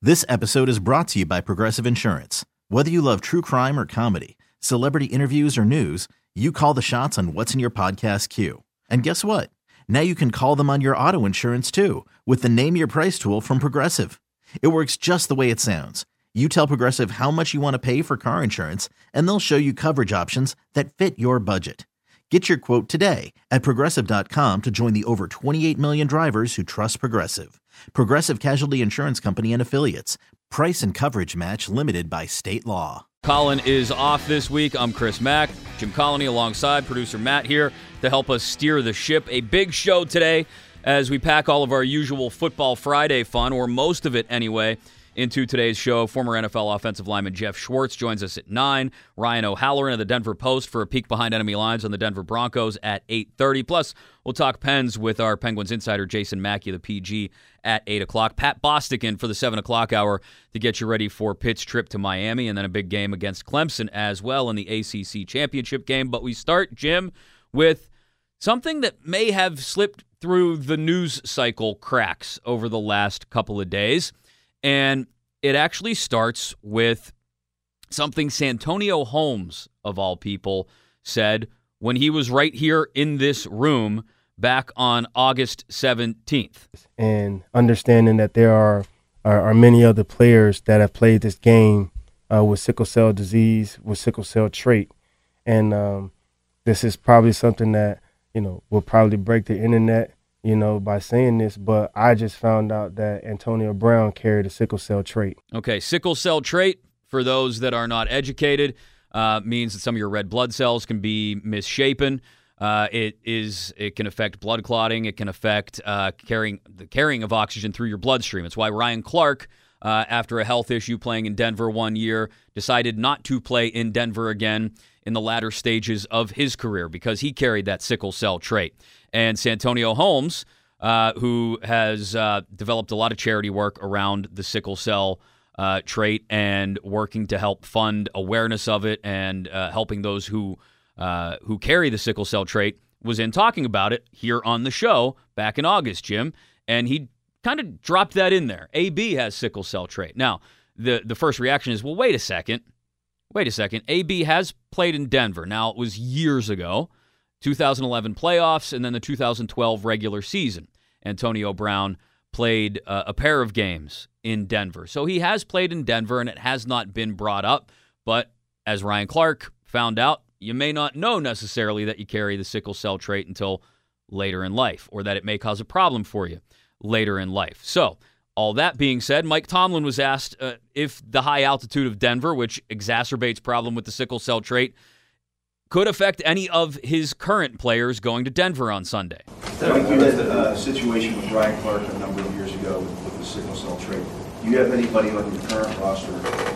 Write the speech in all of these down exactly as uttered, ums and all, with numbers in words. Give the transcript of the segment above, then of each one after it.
This episode is brought to you by Progressive Insurance. Whether you love true crime or comedy, celebrity interviews or news, you call the shots on what's in your podcast queue. And guess what? Now you can call them on your auto insurance too with the Name Your Price tool from Progressive. It works just the way it sounds. You tell Progressive how much you want to pay for car insurance, and they'll show you coverage options that fit your budget. Get your quote today at Progressive dot com to join the over twenty-eight million drivers who trust Progressive. Progressive Casualty Insurance Company and Affiliates. Price and coverage match limited by state law. Colin is off this week. I'm Chris Mack. Jim Colony alongside producer Matt here to help us steer the ship. A big show today as we pack all of our usual Football Friday fun, or most of it anyway, into today's show. Former N F L offensive lineman Jeff Schwartz joins us at nine. Ryan O'Halloran of the Denver Post for a peek behind enemy lines on the Denver Broncos at eight thirty. Plus, we'll talk Pens with our Penguins insider Jason Mackey, the P G, at eight o'clock. Pat Bostikin for the seven o'clock hour to get you ready for Pitt's trip to Miami, and then a big game against Clemson as well in the A C C championship game. But we start, Jim, with something that may have slipped through the news cycle cracks over the last couple of days. And it actually starts with something Santonio Holmes, of all people, said when he was right here in this room back on August seventeenth. And understanding that there are, are, are many other players that have played this game uh, with sickle cell disease, with sickle cell trait. And um, this is probably something that, you know, will probably break the internet, you know, by saying this, but I just found out that Antonio Brown carried a sickle cell trait. Okay, sickle cell trait, for those that are not educated, uh, means that some of your red blood cells can be misshapen. Uh, it is it can affect blood clotting. It can affect uh, carrying the carrying of oxygen through your bloodstream. It's why Ryan Clark, uh, after a health issue playing in Denver one year, decided not to play in Denver again in the latter stages of his career because he carried that sickle cell trait. And Santonio Holmes, uh, who has uh, developed a lot of charity work around the sickle cell uh, trait and working to help fund awareness of it and uh, helping those who uh, who carry the sickle cell trait, was in talking about it here on the show back in August, Jim. And he kind of dropped that in there. A B has sickle cell trait. Now, the, the first reaction is, well, wait a second. Wait a second. A B has played in Denver. Now, it was years ago. two thousand eleven playoffs, and then the two thousand twelve regular season. Antonio Brown played uh, a pair of games in Denver. So he has played in Denver, and it has not been brought up. But as Ryan Clark found out, you may not know necessarily that you carry the sickle cell trait until later in life, or that it may cause a problem for you later in life. So all that being said, Mike Tomlin was asked uh, if the high altitude of Denver, which exacerbates problem with the sickle cell trait, could affect any of his current players going to Denver on Sunday. Mike, you had a situation with Ryan Clark a number of years ago with, with the sickle cell trait. Do you have anybody on your current roster?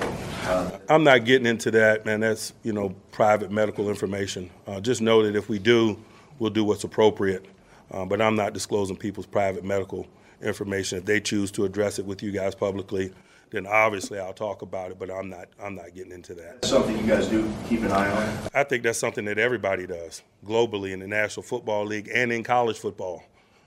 Uh, I'm not getting into that, man. That's, you know, private medical information. Uh, just know that if we do, we'll do what's appropriate. Uh, but I'm not disclosing people's private medical information. If they choose to address it with you guys publicly, then obviously I'll talk about it, but I'm not I'm not getting into that. Something you guys do keep an eye on? I think that's something that everybody does, globally in the National Football League and in college football.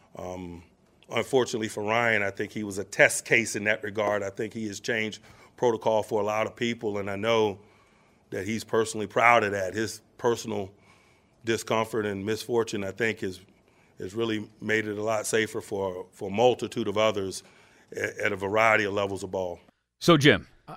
Um, unfortunately for Ryan, I think he was a test case in that regard. I think he has changed protocol for a lot of people, and I know that he's personally proud of that. His personal discomfort and misfortune, I think, has has really made it a lot safer for, for a multitude of others at, at a variety of levels of ball. So, Jim. Uh,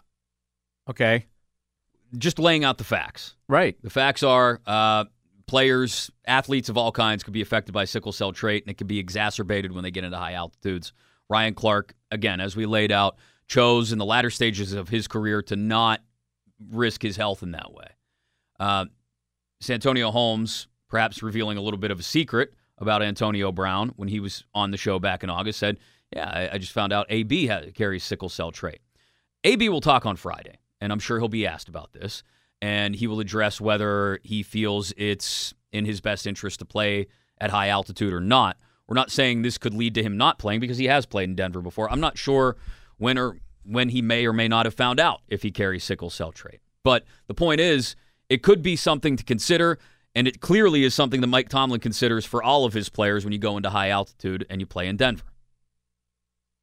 okay. Just laying out the facts. Right. The facts are uh, players, athletes of all kinds could be affected by sickle cell trait, and it can be exacerbated when they get into high altitudes. Ryan Clark, again, as we laid out, chose in the latter stages of his career to not risk his health in that way. Uh, Santonio Holmes, perhaps revealing a little bit of a secret about Antonio Brown when he was on the show back in August, said, yeah, I, I just found out A B has, carries sickle cell trait. A B will talk on Friday, and I'm sure he'll be asked about this, and he will address whether he feels it's in his best interest to play at high altitude or not. We're not saying this could lead to him not playing because he has played in Denver before. I'm not sure when or when he may or may not have found out if he carries sickle cell trait. But the point is, it could be something to consider, and it clearly is something that Mike Tomlin considers for all of his players when you go into high altitude and you play in Denver.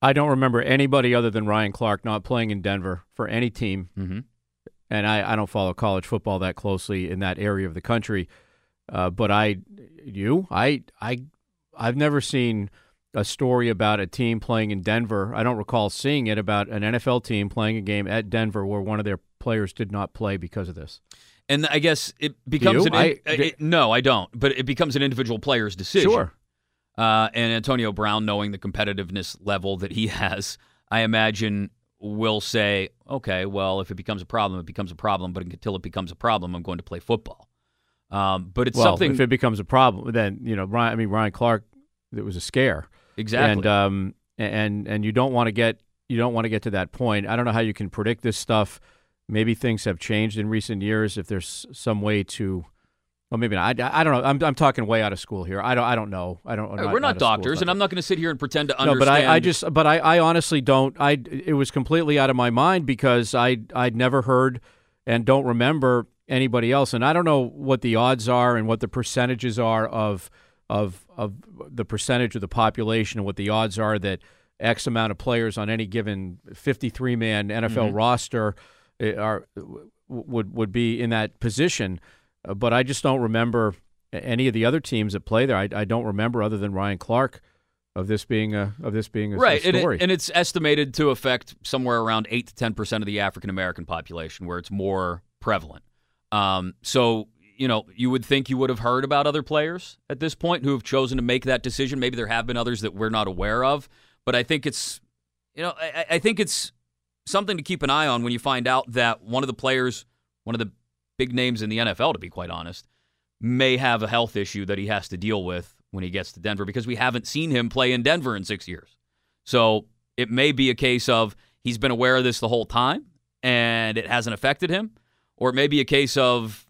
I don't remember anybody other than Ryan Clark not playing in Denver for any team. Mm-hmm. And I, I don't follow college football that closely in that area of the country. Uh, but I, you, I, I, I've never seen a story about a team playing in Denver. I don't recall seeing it about an N F L team playing a game at Denver where one of their players did not play because of this. And I guess it becomes an I, in, it, no, I don't. But it becomes an individual player's decision. Sure. Uh, and Antonio Brown, knowing the competitiveness level that he has, I imagine will say, okay, well, if it becomes a problem, it becomes a problem. But until it becomes a problem, I'm going to play football. Um, but it's well, something. If it becomes a problem, then you know, Ryan. I mean, Ryan Clark. It was a scare. Exactly. And um, and and you don't want to get you don't want to get to that point. I don't know how you can predict this stuff. Maybe things have changed in recent years. If there's some way to. Well, maybe not. I, I don't know. I'm I'm talking way out of school here. I don't I don't know. I don't. Hey, we're not, not doctors, and I'm not going to sit here and pretend to no, understand. No, but I, I just. But I, I honestly don't. I. It was completely out of my mind because I I'd never heard and don't remember anybody else, and I don't know what the odds are and what the percentages are of of of the percentage of the population and what the odds are that X amount of players on any given fifty-three man N F L mm-hmm. roster are would would be in that position. Uh, but I just don't remember any of the other teams that play there. I, I don't remember other than Ryan Clark of this being a of this being a, right. a story. And, it, and it's estimated to affect somewhere around eight to ten percent of the African American population, where it's more prevalent. Um, so you know, you would think you would have heard about other players at this point who have chosen to make that decision. Maybe there have been others that we're not aware of, but I think it's you know I, I think it's something to keep an eye on when you find out that one of the players, one of the big names in the N F L, to be quite honest, may have a health issue that he has to deal with when he gets to Denver, because we haven't seen him play in Denver in six years. So it may be a case of he's been aware of this the whole time and it hasn't affected him, or it may be a case of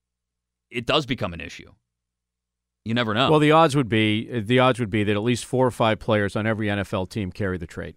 it does become an issue. You never know. Well, the odds would be the odds would be that at least four or five players on every N F L team carry the trait.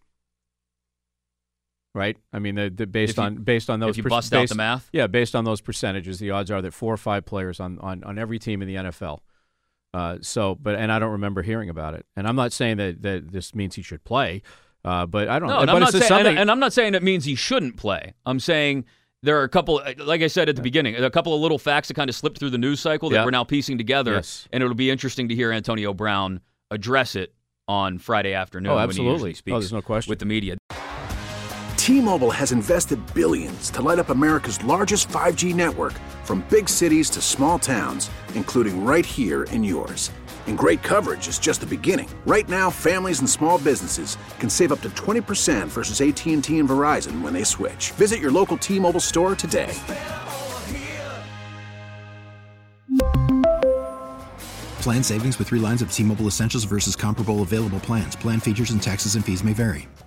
Right? I mean, the, the based you, on based on those if you per- bust based, out the math, yeah, based on those percentages, the odds are that four or five players on, on, on every team in the N F L. Uh, so, but and I don't remember hearing about it. And I'm not saying that, that this means he should play, uh, but I don't. No, know. and but I'm not saying, something... and, and I'm not saying it means he shouldn't play. I'm saying there are a couple, like I said at the beginning, a couple of little facts that kind of slipped through the news cycle that yeah. we're now piecing together, yes. and it'll be interesting to hear Antonio Brown address it on Friday afternoon. Oh, when absolutely. he usually speaks oh, there's no question. with the media. T-Mobile has invested billions to light up America's largest five G network, from big cities to small towns, including right here in yours. And great coverage is just the beginning. Right now, families and small businesses can save up to twenty percent versus A T and T and Verizon when they switch. Visit your local T-Mobile store today. Plan savings with three lines of T-Mobile Essentials versus comparable available plans. Plan features and taxes and fees may vary.